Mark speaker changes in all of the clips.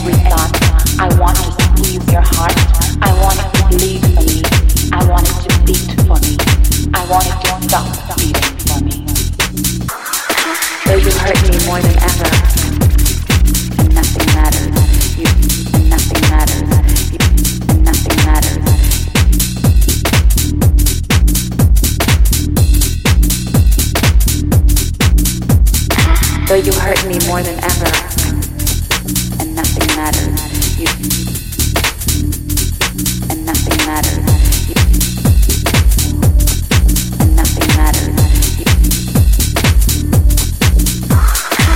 Speaker 1: every thought. I want to squeeze your heart. I want it to bleed for me. I want it to beat for me. I want it to stop beating for me. Though you hurt me more than ever, and nothing matters. And nothing matters. And nothing matters. Though you hurt me more than ever, and nothing matters. And nothing matters. And nothing matters.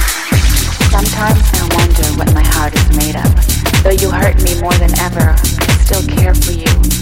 Speaker 1: Sometimes I wonder what my heart is made of. Though you hurt me more than ever,